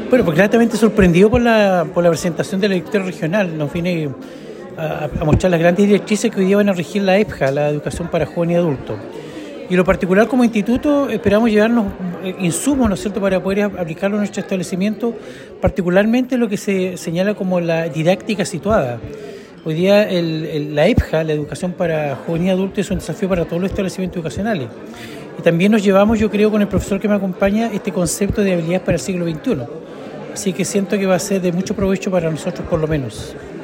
Bueno, pues gratamente sorprendido por la presentación de la directora regional. Nos viene a mostrar las grandes directrices que hoy día van a regir la EPJA, la educación para jóvenes y adultos. Y en lo particular, como instituto, esperamos llevarnos insumos, ¿no es cierto?, para poder aplicarlo en nuestro establecimiento, particularmente lo que se señala como la didáctica situada. Hoy día la EPJA, la educación para jóvenes y adultos, es un desafío para todos los establecimientos educacionales. Y también nos llevamos, yo creo, con el profesor que me acompaña, este concepto de habilidades para el siglo XXI. Así que siento que va a ser de mucho provecho para nosotros, por lo menos.